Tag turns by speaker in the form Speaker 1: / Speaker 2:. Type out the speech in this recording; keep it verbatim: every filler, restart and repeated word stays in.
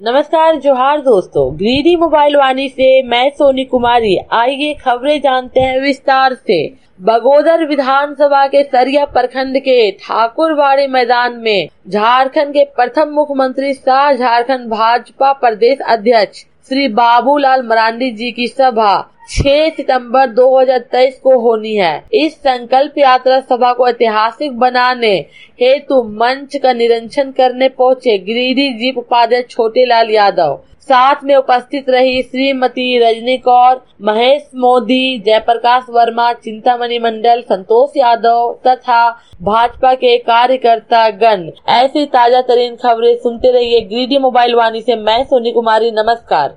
Speaker 1: नमस्कार, जोहार दोस्तों। गिरिडीह मोबाइल वाणी से मैं सोनी कुमारी। आइए खबरें जानते हैं विस्तार से। बगोदर विधानसभा के सरिया प्रखंड के ठाकुरबाड़ी मैदान में झारखंड के प्रथम मुख्यमंत्री सह झारखंड भाजपा प्रदेश अध्यक्ष श्री बाबूलाल मरांडी जी की सभा छह सितंबर दो हज़ार तेईस को होनी है। इस संकल्प यात्रा सभा को ऐतिहासिक बनाने हेतु मंच का निरीक्षण करने पहुंचे गिरिडीह जीप उपाध्यक्ष छोटे लाल यादव। साथ में उपस्थित रही श्रीमती रजनी कौर, महेश मोदी, जयप्रकाश वर्मा, चिंतामणि मंडल, संतोष यादव तथा भाजपा के कार्यकर्ता गण। ऐसी ताजा तरीन खबरें सुनते रहिए गिरिडीह मोबाइल वाणी से मैं सोनी कुमारी। नमस्कार।